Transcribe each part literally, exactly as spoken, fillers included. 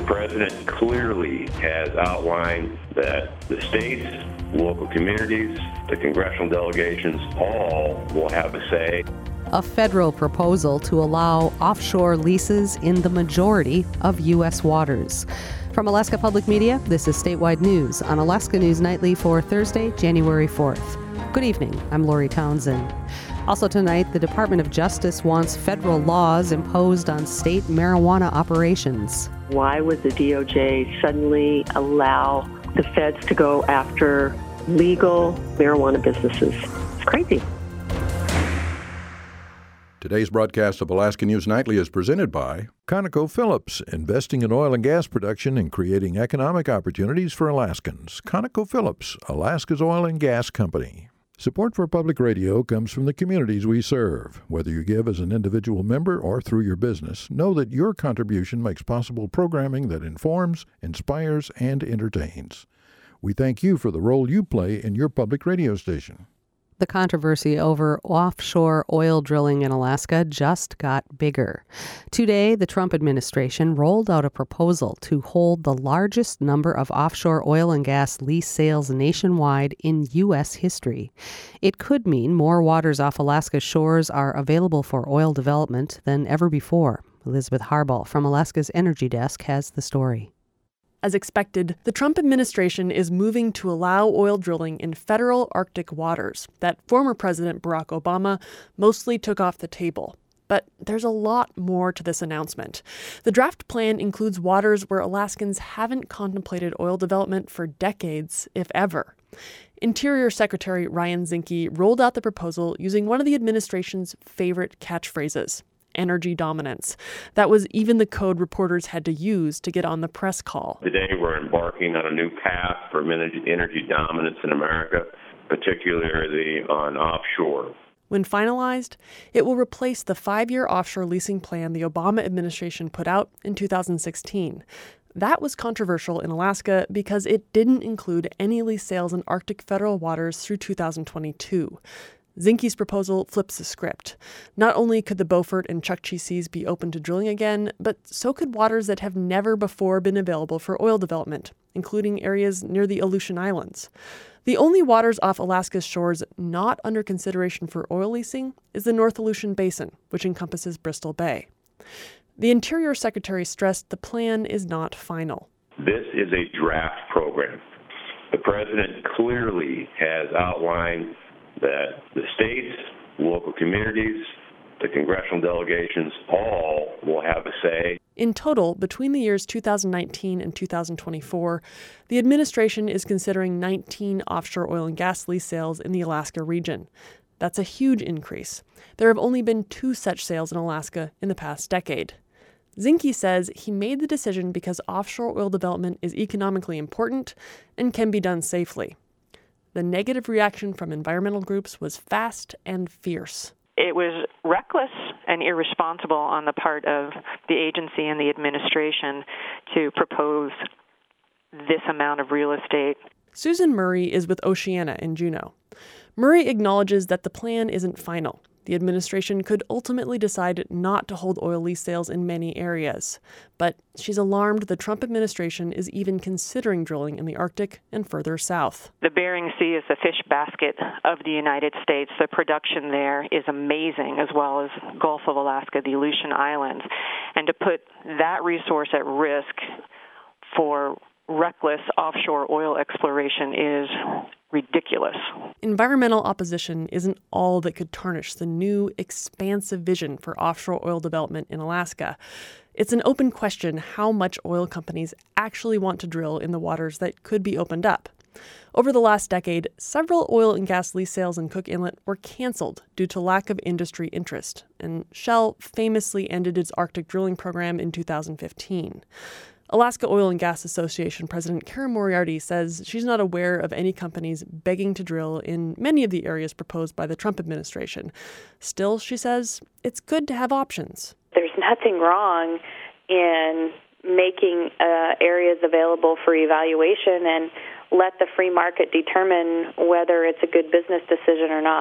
president clearly has outlined that the states, local communities, the congressional delegations, all will have a say. A federal proposal to allow offshore leases in the majority of U S waters. From Alaska Public Media, this is Statewide News on Alaska News Nightly for Thursday, January fourth. Good evening, I'm Lori Townsend. Also tonight, the Department of Justice wants federal laws imposed on state marijuana operations. Why would the D O J suddenly allow the feds to go after legal marijuana businesses? It's crazy. Today's broadcast of Alaska News Nightly is presented by ConocoPhillips, investing in oil and gas production and creating economic opportunities for Alaskans. ConocoPhillips, Alaska's oil and gas company. Support for public radio comes from the communities we serve. Whether you give as an individual member or through your business, know that your contribution makes possible programming that informs, inspires, and entertains. We thank you for the role you play in your public radio station. The controversy over offshore oil drilling in Alaska just got bigger. Today, the Trump administration rolled out a proposal to hold the largest number of offshore oil and gas lease sales nationwide in U S history. It could mean more waters off Alaska's shores are available for oil development than ever before. Elizabeth Harbaugh from Alaska's Energy Desk has the story. As expected, the Trump administration is moving to allow oil drilling in federal Arctic waters that former President Barack Obama mostly took off the table. But there's a lot more to this announcement. The draft plan includes waters where Alaskans haven't contemplated oil development for decades, if ever. Interior Secretary Ryan Zinke rolled out the proposal using one of the administration's favorite catchphrases: energy dominance. That was even the code reporters had to use to get on the press call. Today we're embarking on a new path for energy dominance in America, particularly on offshore. When finalized, it will replace the five-year offshore leasing plan the Obama administration put out in two thousand sixteen. That was controversial in Alaska because it didn't include any lease sales in Arctic federal waters through two thousand twenty-two. Zinke's proposal flips the script. Not only could the Beaufort and Chukchi Seas be open to drilling again, but so could waters that have never before been available for oil development, including areas near the Aleutian Islands. The only waters off Alaska's shores not under consideration for oil leasing is the North Aleutian Basin, which encompasses Bristol Bay. The Interior Secretary stressed the plan is not final. This is a draft program. The president clearly has outlined that the states, local communities, the congressional delegations, all will have a say. In total, between the years two thousand nineteen and two thousand twenty-four, the administration is considering nineteen offshore oil and gas lease sales in the Alaska region. That's a huge increase. There have only been two such sales in Alaska in the past decade. Zinke says he made the decision because offshore oil development is economically important and can be done safely. The negative reaction from environmental groups was fast and fierce. It was reckless and irresponsible on the part of the agency and the administration to propose this amount of real estate. Susan Murray is with Oceana in Juneau. Murray acknowledges that the plan isn't final. The administration could ultimately decide not to hold oil lease sales in many areas. But she's alarmed the Trump administration is even considering drilling in the Arctic and further south. The Bering Sea is the fish basket of the United States. The production there is amazing, as well as Gulf of Alaska, the Aleutian Islands. And to put that resource at risk for reckless offshore oil exploration is ridiculous. Environmental opposition isn't all that could tarnish the new, expansive vision for offshore oil development in Alaska. It's an open question how much oil companies actually want to drill in the waters that could be opened up. Over the last decade, several oil and gas lease sales in Cook Inlet were canceled due to lack of industry interest, and Shell famously ended its Arctic drilling program in two thousand fifteen. Alaska Oil and Gas Association President Karen Moriarty says she's not aware of any companies begging to drill in many of the areas proposed by the Trump administration. Still, she says, it's good to have options. There's nothing wrong in making uh, areas available for evaluation and let the free market determine whether it's a good business decision or not.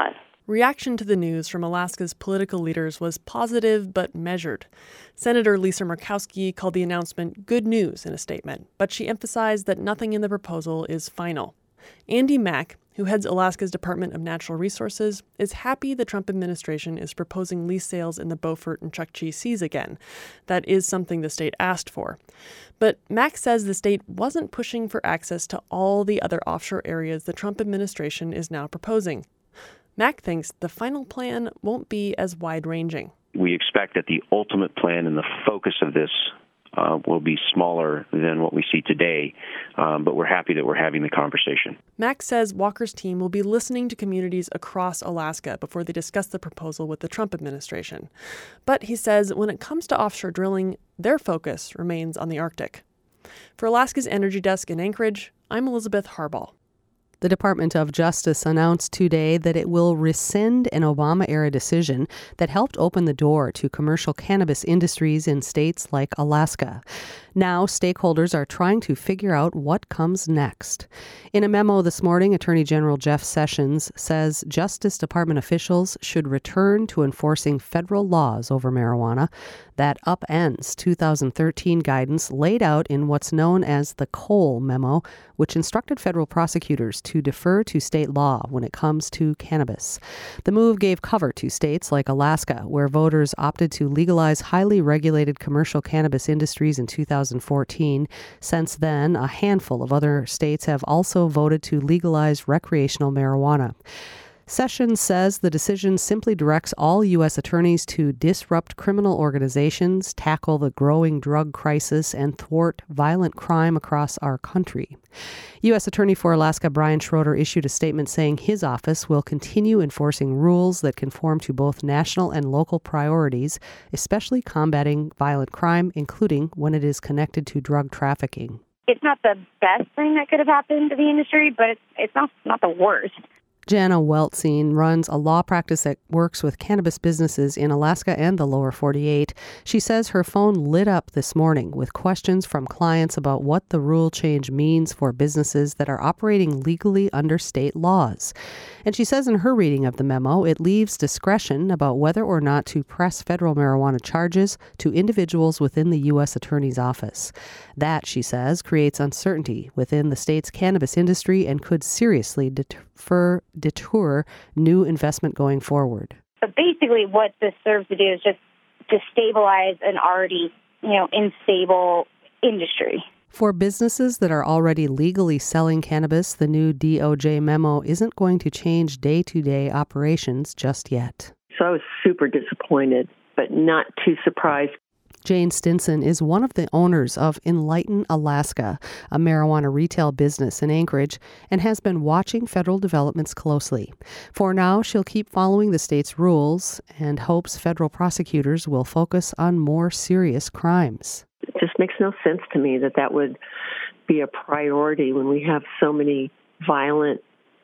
Reaction to the news from Alaska's political leaders was positive but measured. Senator Lisa Murkowski called the announcement good news in a statement, but she emphasized that nothing in the proposal is final. Andy Mack, who heads Alaska's Department of Natural Resources, is happy the Trump administration is proposing lease sales in the Beaufort and Chukchi Seas again. That is something the state asked for. But Mack says the state wasn't pushing for access to all the other offshore areas the Trump administration is now proposing. Mack thinks the final plan won't be as wide-ranging. We expect that the ultimate plan and the focus of this Uh, will be smaller than what we see today, um, but we're happy that we're having the conversation. Mack says Walker's team will be listening to communities across Alaska before they discuss the proposal with the Trump administration. But he says when it comes to offshore drilling, their focus remains on the Arctic. For Alaska's Energy Desk in Anchorage, I'm Elizabeth Harbaugh. The Department of Justice announced today that it will rescind an Obama-era decision that helped open the door to commercial cannabis industries in states like Alaska. Now, stakeholders are trying to figure out what comes next. In a memo this morning, Attorney General Jeff Sessions says Justice Department officials should return to enforcing federal laws over marijuana. That upends two thousand thirteen guidance laid out in what's known as the Cole Memo, which instructed federal prosecutors to defer to state law when it comes to cannabis. The move gave cover to states like Alaska, where voters opted to legalize highly regulated commercial cannabis industries in two thousand fourteen. Since then, a handful of other states have also voted to legalize recreational marijuana. Sessions says the decision simply directs all U S attorneys to disrupt criminal organizations, tackle the growing drug crisis, and thwart violent crime across our country. U S Attorney for Alaska Brian Schroeder issued a statement saying his office will continue enforcing rules that conform to both national and local priorities, especially combating violent crime, including when it is connected to drug trafficking. It's not the best thing that could have happened to the industry, but it's, it's not, not the worst. Jana Weltzine runs a law practice that works with cannabis businesses in Alaska and the lower forty-eight. She says her phone lit up this morning with questions from clients about what the rule change means for businesses that are operating legally under state laws. And she says in her reading of the memo, it leaves discretion about whether or not to press federal marijuana charges to individuals within the U S Attorney's Office. That, she says, creates uncertainty within the state's cannabis industry and could seriously deter, deter new investment going forward. But basically what this serves to do is just destabilize an already, you know, unstable industry. For businesses that are already legally selling cannabis, the new D O J memo isn't going to change day-to-day operations just yet. So I was super disappointed, but not too surprised. Jane Stinson is one of the owners of Enlighten Alaska, a marijuana retail business in Anchorage, and has been watching federal developments closely. For now, she'll keep following the state's rules and hopes federal prosecutors will focus on more serious crimes. It just makes no sense to me that that would be a priority when we have so many violent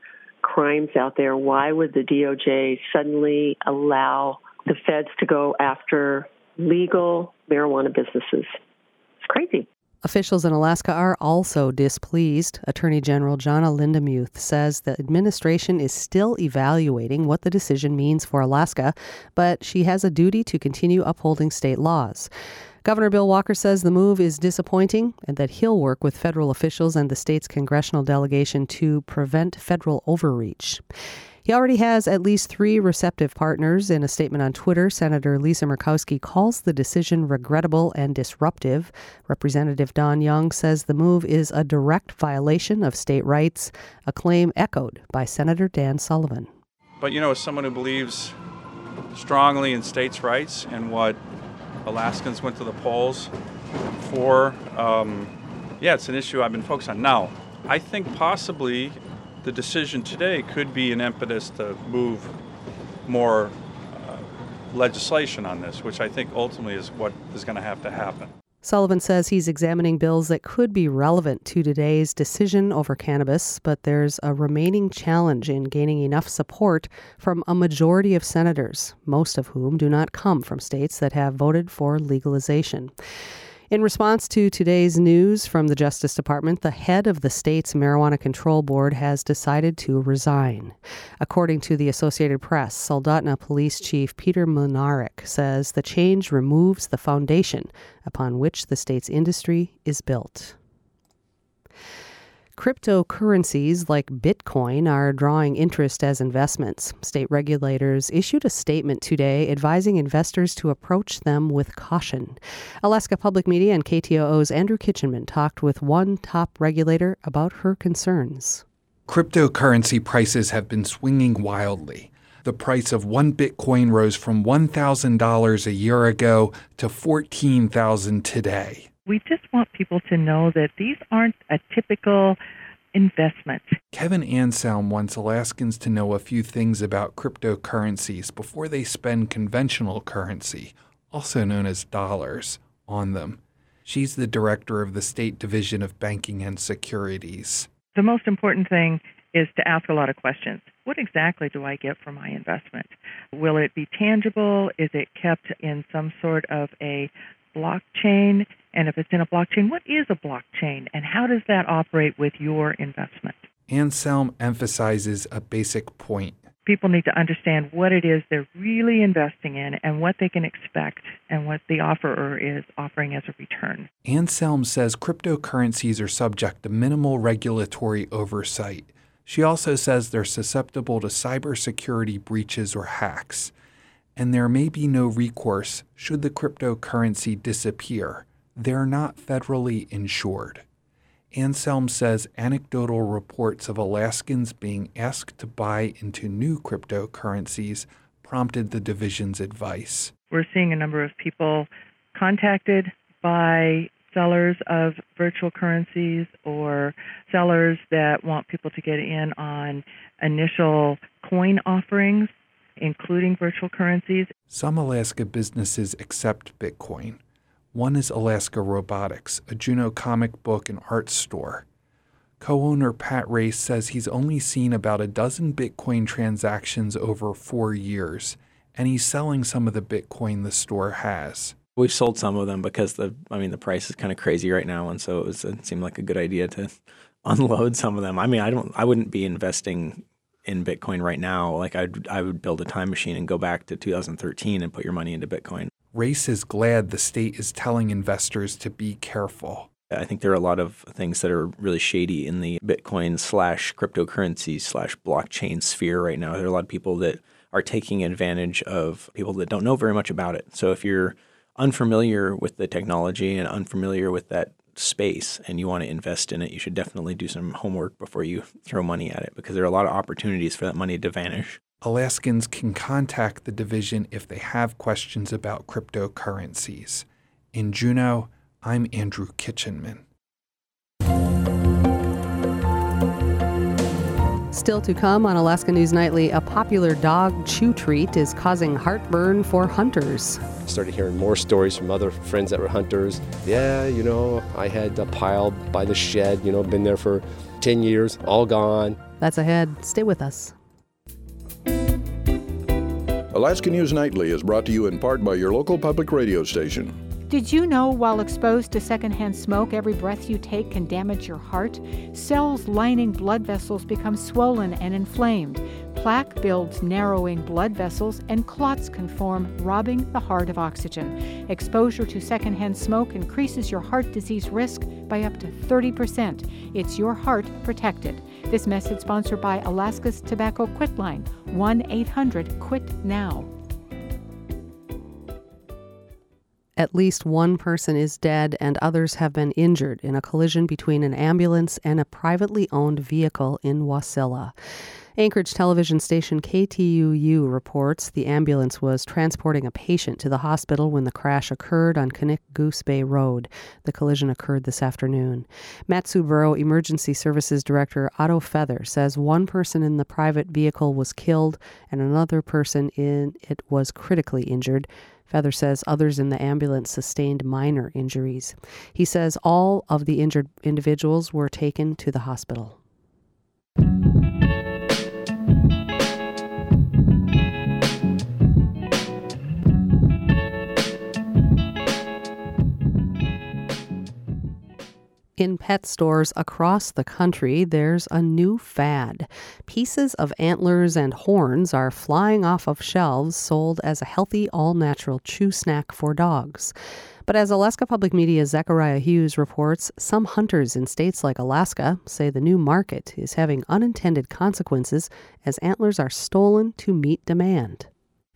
crimes out there. Why would the D O J suddenly allow the feds to go after legal marijuana businesses? It's crazy. Officials in Alaska are also displeased. Attorney General Jonna Lindemuth says the administration is still evaluating what the decision means for Alaska, but she has a duty to continue upholding state laws. Governor Bill Walker says the move is disappointing and that he'll work with federal officials and the state's congressional delegation to prevent federal overreach. He already has at least three receptive partners. In a statement on Twitter, Senator Lisa Murkowski calls the decision regrettable and disruptive. Representative Don Young says the move is a direct violation of state rights, a claim echoed by Senator Dan Sullivan. But, you know, as someone who believes strongly in states' rights and what Alaskans went to the polls for, um, yeah, it's an issue I've been focused on. Now, I think possibly the decision today could be an impetus to move more uh, legislation on this, which I think ultimately is what is going to have to happen. Sullivan says he's examining bills that could be relevant to today's decision over cannabis, but there's a remaining challenge in gaining enough support from a majority of senators, most of whom do not come from states that have voted for legalization. In response to today's news from the Justice Department, the head of the state's Marijuana Control Board has decided to resign. According to the Associated Press, Soldotna Police Chief Peter Mlynarczyk says the change removes the foundation upon which the state's industry is built. Cryptocurrencies like Bitcoin are drawing interest as investments. State regulators issued a statement today advising investors to approach them with caution. Alaska Public Media and K T O O's Andrew Kitchenman talked with one top regulator about her concerns. Cryptocurrency prices have been swinging wildly. The price of one Bitcoin rose from one thousand dollars a year ago to fourteen thousand dollars today. We just want people to know that these aren't a typical investment. Kevin Anselm wants Alaskans to know a few things about cryptocurrencies before they spend conventional currency, also known as dollars, on them. She's the director of the State Division of Banking and Securities. The most important thing is to ask a lot of questions. What exactly do I get for my investment? Will it be tangible? Is it kept in some sort of a blockchain? And if it's in a blockchain, what is a blockchain? And how does that operate with your investment? Anselm emphasizes a basic point. People need to understand what it is they're really investing in and what they can expect and what the offerer is offering as a return. Anselm says cryptocurrencies are subject to minimal regulatory oversight. She also says they're susceptible to cybersecurity breaches or hacks. And there may be no recourse should the cryptocurrency disappear. They're not federally insured. Anselm says anecdotal reports of Alaskans being asked to buy into new cryptocurrencies prompted the division's advice. We're seeing a number of people contacted by sellers of virtual currencies or sellers that want people to get in on initial coin offerings, including virtual currencies. Some Alaska businesses accept Bitcoin. One is Alaska Robotics, a Juneau comic book and art store. Co-owner Pat Race says he's only seen about a dozen Bitcoin transactions over four years, and he's selling some of the Bitcoin the store has. We've sold some of them because the, I mean, the price is kind of crazy right now, and so it, was, it seemed like a good idea to unload some of them. I mean, I don't, I wouldn't be investing in Bitcoin right now. Like I'd, I would build a time machine and go back to two thousand thirteen and put your money into Bitcoin. Race is glad the state is telling investors to be careful. I think there are a lot of things that are really shady in the Bitcoin slash cryptocurrency slash blockchain sphere right now. There are a lot of people that are taking advantage of people that don't know very much about it. So if you're unfamiliar with the technology and unfamiliar with that space and you want to invest in it, you should definitely do some homework before you throw money at it, because there are a lot of opportunities for that money to vanish. Alaskans can contact the division if they have questions about cryptocurrencies. In Juneau, I'm Andrew Kitchenman. Still to come on Alaska News Nightly, a popular dog chew treat is causing heartburn for hunters. I started hearing more stories from other friends that were hunters. Yeah, you know, I had a pile by the shed, you know, been there for ten years, all gone. That's ahead. Stay with us. Alaska News Nightly is brought to you in part by your local public radio station. Did you know while exposed to secondhand smoke, every breath you take can damage your heart? Cells lining blood vessels become swollen and inflamed. Plaque builds narrowing blood vessels, and clots can form, robbing the heart of oxygen. Exposure to secondhand smoke increases your heart disease risk by up to thirty percent. It's your heart protected. This message sponsored by Alaska's Tobacco Quit Line, one eight hundred quit now. At least one person is dead and others have been injured in a collision between an ambulance and a privately owned vehicle in Wasilla. Anchorage television station K T U U reports the ambulance was transporting a patient to the hospital when the crash occurred on Knik Goose Bay Road. The collision occurred this afternoon. Mat-Su-Buro Emergency Services Director Otto Feather says one person in the private vehicle was killed and another person in it was critically injured. Feather says others in the ambulance sustained minor injuries. He says all of the injured individuals were taken to the hospital. In pet stores across the country, there's a new fad. Pieces of antlers and horns are flying off of shelves sold as a healthy, all-natural chew snack for dogs. But as Alaska Public Media's Zechariah Hughes reports, some hunters in states like Alaska say the new market is having unintended consequences as antlers are stolen to meet demand.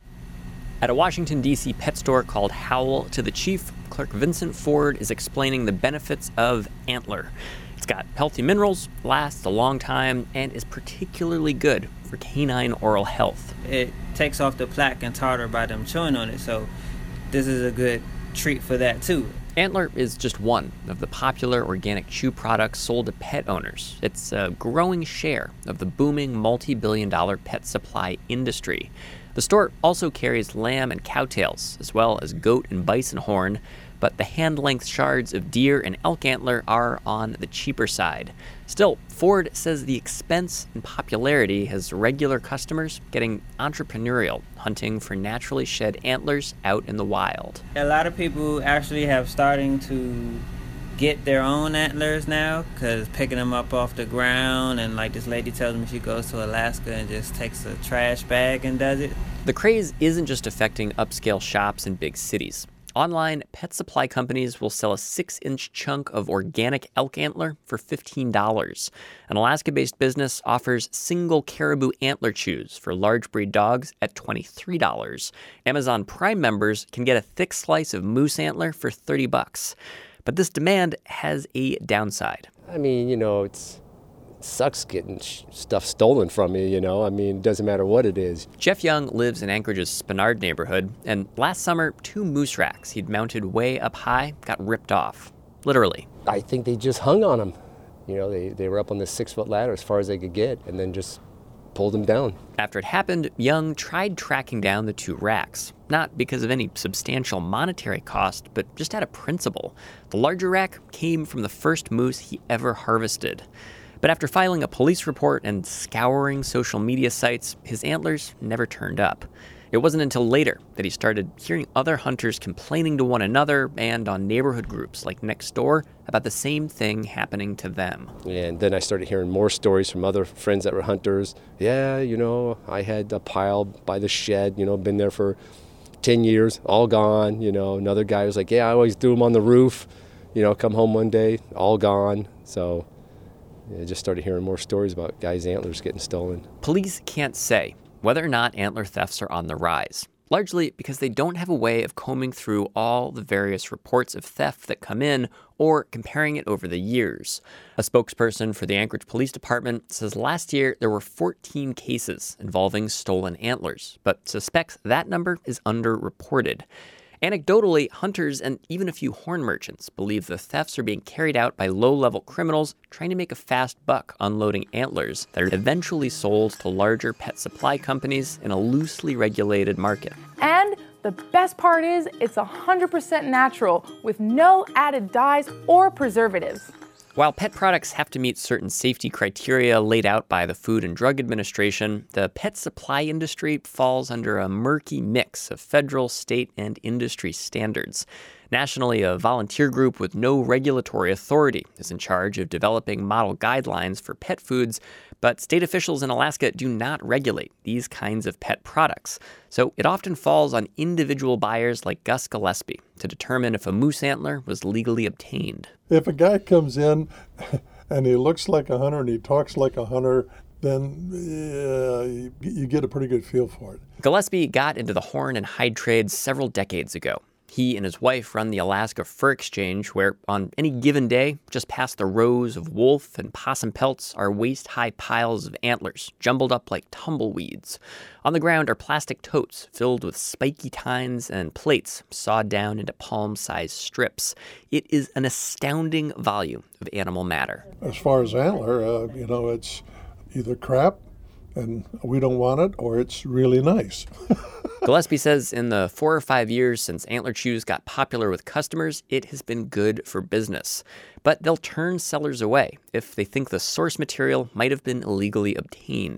At a Washington, D C pet store called Howl to the Chief, Clerk Vincent Ford is explaining the benefits of antler. It's got healthy minerals, lasts a long time, and is particularly good for canine oral health. It takes off the plaque and tartar by them chewing on it, so this is a good treat for that too. Antler is just one of the popular organic chew products sold to pet owners. It's a growing share of the booming multi-billion dollar pet supply industry. The store also carries lamb and cow tails, as well as goat and bison horn, but the hand-length shards of deer and elk antler are on the cheaper side. Still, Ford says the expense and popularity has regular customers getting entrepreneurial, hunting for naturally shed antlers out in the wild. A lot of people actually have starting to get their own antlers now, because picking them up off the ground, and like this lady tells me she goes to Alaska and just takes a trash bag and does it. The craze isn't just affecting upscale shops in big cities. Online, pet supply companies will sell a six-inch chunk of organic elk antler for fifteen dollars. An Alaska-based business offers single caribou antler chews for large breed dogs at twenty-three dollars. Amazon Prime members can get a thick slice of moose antler for thirty bucks. But this demand has a downside. I mean, you know, it's, it sucks getting sh- stuff stolen from you, you know. I mean, it doesn't matter what it is. Jeff Young lives in Anchorage's Spenard neighborhood, and last summer, two moose racks he'd mounted way up high got ripped off. Literally. I think they just hung on them. You know, they, they were up on this six-foot ladder as far as they could get, and then just pulled them down. After it happened, Young tried tracking down the two racks, not because of any substantial monetary cost, but just out of principle. The larger rack came from the first moose he ever harvested. But after filing a police report and scouring social media sites, his antlers never turned up. It wasn't until later that he started hearing other hunters complaining to one another and on neighborhood groups like Nextdoor about the same thing happening to them. And then I started hearing more stories from other friends that were hunters. Yeah, you know, I had a pile by the shed, you know, been there for ten years, all gone. You know, another guy was like, yeah, I always threw them on the roof, you know, come home one day, all gone. So I just started hearing more stories about guys' antlers getting stolen. Police can't say whether or not antler thefts are on the rise, largely because they don't have a way of combing through all the various reports of theft that come in or comparing it over the years. A spokesperson for the Anchorage Police Department says last year there were fourteen cases involving stolen antlers, but suspects that number is underreported. Anecdotally, hunters and even a few horn merchants believe the thefts are being carried out by low-level criminals trying to make a fast buck unloading antlers that are eventually sold to larger pet supply companies in a loosely regulated market. And the best part is it's one hundred percent natural with no added dyes or preservatives. While pet products have to meet certain safety criteria laid out by the Food and Drug Administration, the pet supply industry falls under a murky mix of federal, state, and industry standards. Nationally, a volunteer group with no regulatory authority is in charge of developing model guidelines for pet foods, but state officials in Alaska do not regulate these kinds of pet products. So it often falls on individual buyers like Gus Gillespie to determine if a moose antler was legally obtained. If a guy comes in and he looks like a hunter and he talks like a hunter, then uh, you get a pretty good feel for it. Gillespie got into the horn and hide trade several decades ago. He and his wife run the Alaska Fur Exchange, where on any given day, just past the rows of wolf and possum pelts are waist-high piles of antlers, jumbled up like tumbleweeds. On the ground are plastic totes filled with spiky tines and plates sawed down into palm-sized strips. It is an astounding volume of animal matter. As far as antler, uh, you know, it's either crap, and we don't want it, or it's really nice. Gillespie says in the four or five years since antler chews got popular with customers, it has been good for business. But they'll turn sellers away if they think the source material might have been illegally obtained.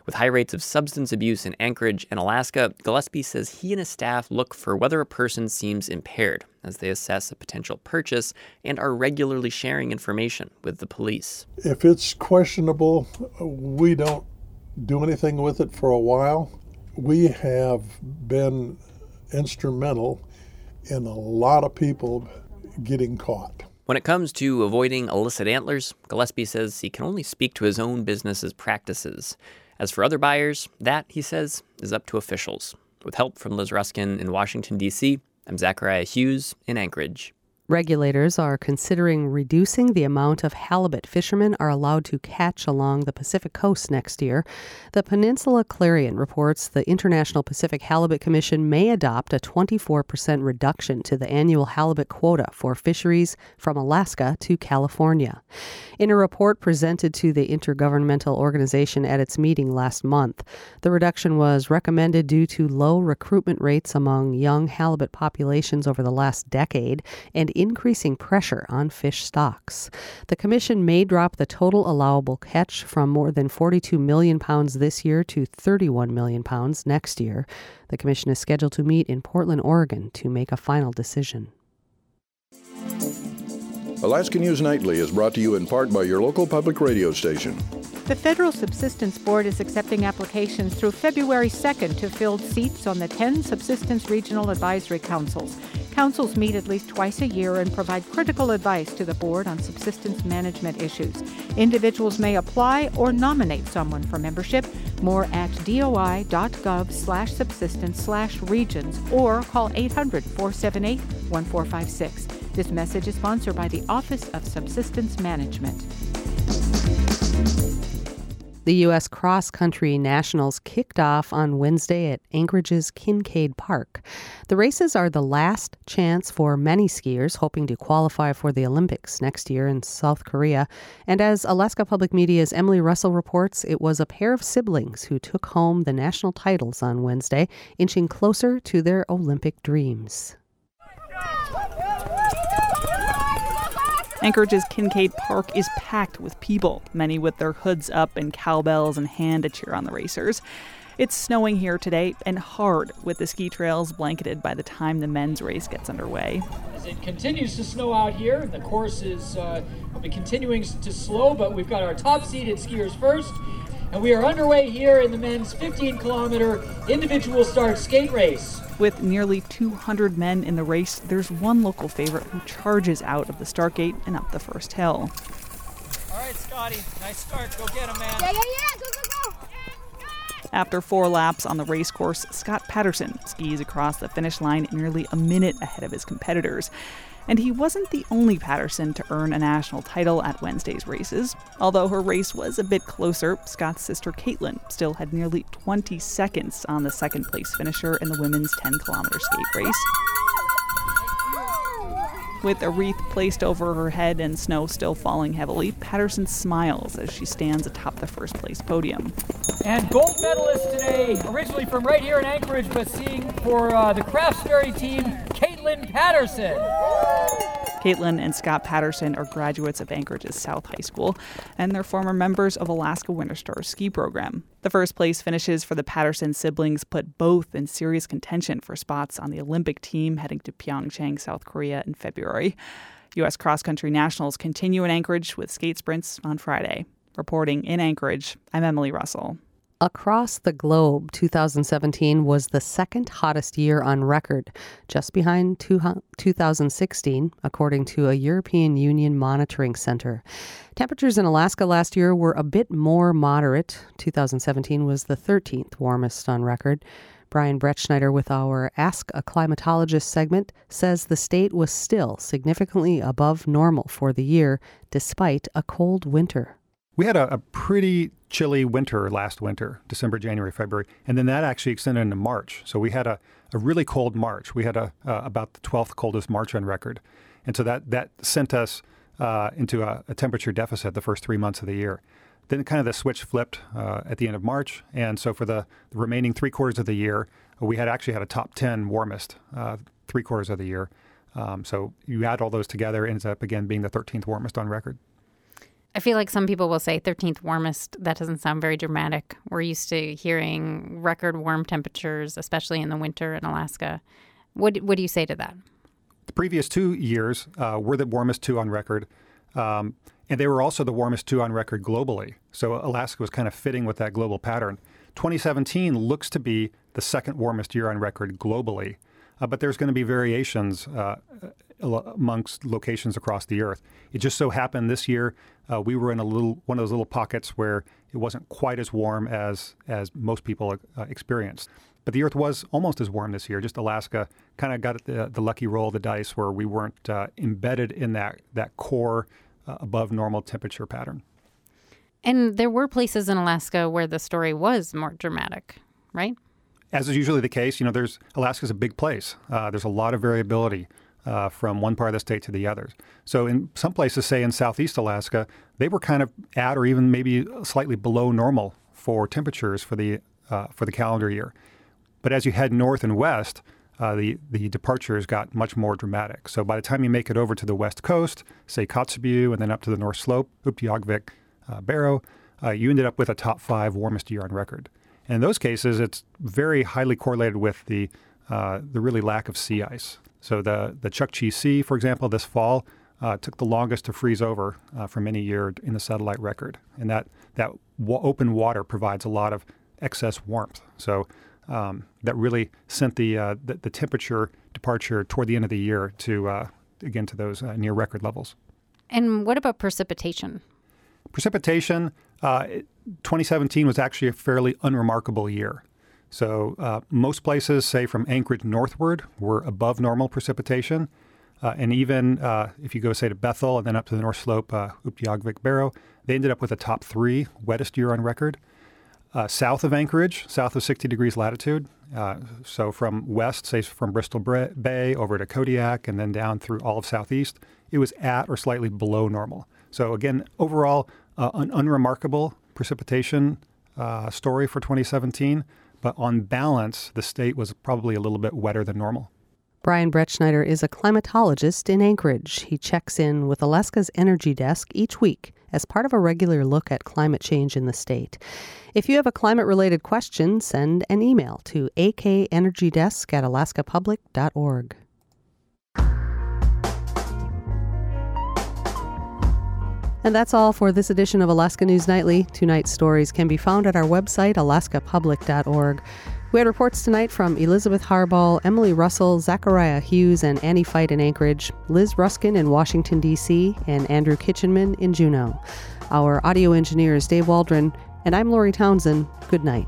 With high rates of substance abuse in Anchorage and Alaska, Gillespie says he and his staff look for whether a person seems impaired as they assess a potential purchase and are regularly sharing information with the police. If it's questionable, we don't do anything with it for a while. We have been instrumental in a lot of people getting caught. When it comes to avoiding illicit antlers, Gillespie says he can only speak to his own business's practices. As for other buyers, that, he says, is up to officials. With help from Liz Ruskin in Washington, D C, I'm Zachariah Hughes in Anchorage. Regulators are considering reducing the amount of halibut fishermen are allowed to catch along the Pacific coast next year. The Peninsula Clarion reports the International Pacific Halibut Commission may adopt a twenty-four percent reduction to the annual halibut quota for fisheries from Alaska to California. In a report presented to the Intergovernmental Organization at its meeting last month, the reduction was recommended due to low recruitment rates among young halibut populations over the last decade and increasing pressure on fish stocks. The commission may drop the total allowable catch from more than forty-two million pounds this year to thirty-one million pounds next year. The commission is scheduled to meet in Portland, Oregon to make a final decision. Alaska News Nightly is brought to you in part by your local public radio station. The Federal Subsistence Board is accepting applications through February second to fill seats on the ten Subsistence Regional Advisory Councils. Councils meet at least twice a year and provide critical advice to the board on subsistence management issues. Individuals may apply or nominate someone for membership. More at doi.gov slash subsistence slash regions or call eight hundred, four seven eight, one four five six. This message is sponsored by the Office of Subsistence Management. The U S Cross Country Nationals kicked off on Wednesday at Anchorage's Kincaid Park. The races are the last chance for many skiers hoping to qualify for the Olympics next year in South Korea. And as Alaska Public Media's Emily Russell reports, it was a pair of siblings who took home the national titles on Wednesday, inching closer to their Olympic dreams. Anchorage's Kincaid Park is packed with people, many with their hoods up and cowbells in hand to cheer on the racers. It's snowing here today and hard, with the ski trails blanketed by the time the men's race gets underway. As it continues to snow out here, the course is uh, continuing to slow, but we've got our top-seeded skiers first, and we are underway here in the men's fifteen-kilometer individual start skate race. With nearly two hundred men in the race, there's one local favorite who charges out of the start gate and up the first hill. All right, Scotty, nice start. Go get him, man. Yeah, yeah, yeah. Go, go, go. After four laps on the race course, Scott Patterson skis across the finish line nearly a minute ahead of his competitors. And he wasn't the only Patterson to earn a national title at Wednesday's races. Although her race was a bit closer, Scott's sister Caitlin still had nearly twenty seconds on the second place finisher in the women's ten-kilometer skate race. With a wreath placed over her head and snow still falling heavily, Patterson smiles as she stands atop the first place podium. And gold medalist today, originally from right here in Anchorage, but seeing for uh, the Craftsbury team, Caitlin Patterson. Caitlin and Scott Patterson are graduates of Anchorage's South High School, and they're former members of Alaska Winter Star ski program. The first place finishes for the Patterson siblings put both in serious contention for spots on the Olympic team heading to Pyeongchang, South Korea in February. U S Cross Country Nationals continue in Anchorage with skate sprints on Friday. Reporting in Anchorage, I'm Emily Russell. Across the globe, two thousand seventeen was the second hottest year on record, just behind two thousand sixteen, according to a European Union monitoring center. Temperatures in Alaska last year were a bit more moderate. two thousand seventeen was the thirteenth warmest on record. Brian Bretschneider with our Ask a Climatologist segment says the state was still significantly above normal for the year, despite a cold winter. We had a, a pretty chilly winter last winter, December, January, February, and then that actually extended into March. So we had a, a really cold March. We had a uh, about the twelfth coldest March on record. And so that, that sent us uh, into a, a temperature deficit the first three months of the year. Then kind of the switch flipped uh, at the end of March. And so for the, the remaining three quarters of the year, we had actually had a top ten warmest uh, three quarters of the year. Um, so you add all those together, it ends up again being the thirteenth warmest on record. I feel like some people will say thirteenth warmest. That doesn't sound very dramatic. We're used to hearing record warm temperatures, especially in the winter in Alaska. What what do you say to that? The previous two years uh, were the warmest two on record, um, and they were also the warmest two on record globally. So Alaska was kind of fitting with that global pattern. twenty seventeen looks to be the second warmest year on record globally, uh, but there's going to be variations uh, amongst locations across the Earth. It just so happened this year uh, we were in a little one of those little pockets where it wasn't quite as warm as as most people uh, experienced. But the Earth was almost as warm this year. Just Alaska kind of got the, the lucky roll of the dice where we weren't uh, embedded in that that core uh, above normal temperature pattern. And there were places in Alaska where the story was more dramatic, right? As is usually the case, you know, there's Alaska's a big place. Uh, there's a lot of variability uh, from one part of the state to the others. So in some places, say in southeast Alaska, they were kind of at or even maybe slightly below normal for temperatures for the uh, for the calendar year. But as you head north and west, uh, the, the departures got much more dramatic. So by the time you make it over to the west coast, say Kotzebue, and then up to the north slope, Utqiagvik, uh, Barrow, uh, you ended up with a top five warmest year on record. And in those cases, it's very highly correlated with the uh, the really lack of sea ice. So the, the Chukchi Sea, for example, this fall uh, took the longest to freeze over uh, from any year in the satellite record. And that, that w- open water provides a lot of excess warmth. So um, that really sent the, uh, the the temperature departure toward the end of the year to, uh, again, to those uh, near record levels. And what about precipitation? Precipitation, uh, twenty seventeen was actually a fairly unremarkable year. So uh, most places, say from Anchorage northward, were above normal precipitation. Uh, and even uh, if you go, say, to Bethel and then up to the North Slope, uh, Utqiagvik, Barrow, they ended up with a top three wettest year on record. Uh, south of Anchorage, south of sixty degrees latitude, uh, so from west, say from Bristol Bay over to Kodiak and then down through all of southeast, it was at or slightly below normal. So again, overall, uh, an unremarkable precipitation uh, story for twenty seventeen, but on balance, the state was probably a little bit wetter than normal. Brian Bretschneider is a climatologist in Anchorage. He checks in with Alaska's Energy Desk each week as part of a regular look at climate change in the state. If you have a climate-related question, send an email to a k energy desk at alaska public dot org. And that's all for this edition of Alaska News Nightly. Tonight's stories can be found at our website, alaska public dot org. We had reports tonight from Elizabeth Harbaugh, Emily Russell, Zachariah Hughes, and Annie Fight in Anchorage, Liz Ruskin in Washington, D C, and Andrew Kitchenman in Juneau. Our audio engineer is Dave Waldron, and I'm Lori Townsend. Good night.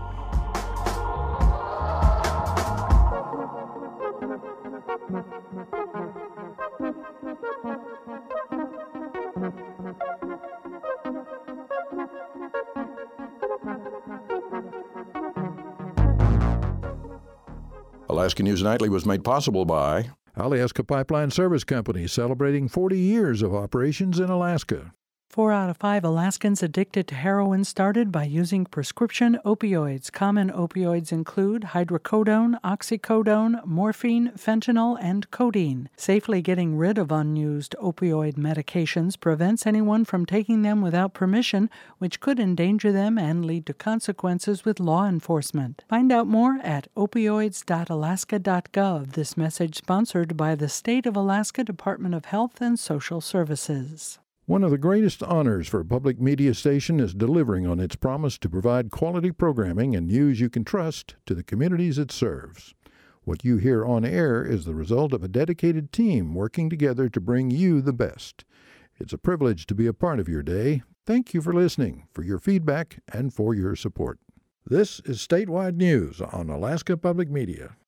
Alaska News Nightly was made possible by Alaska Pipeline Service Company, celebrating forty years of operations in Alaska. Four out of five Alaskans addicted to heroin started by using prescription opioids. Common opioids include hydrocodone, oxycodone, morphine, fentanyl, and codeine. Safely getting rid of unused opioid medications prevents anyone from taking them without permission, which could endanger them and lead to consequences with law enforcement. Find out more at opioids dot alaska dot gov. This message sponsored by the State of Alaska Department of Health and Social Services. One of the greatest honors for a public media station is delivering on its promise to provide quality programming and news you can trust to the communities it serves. What you hear on air is the result of a dedicated team working together to bring you the best. It's a privilege to be a part of your day. Thank you for listening, for your feedback, and for your support. This is Statewide News on Alaska Public Media.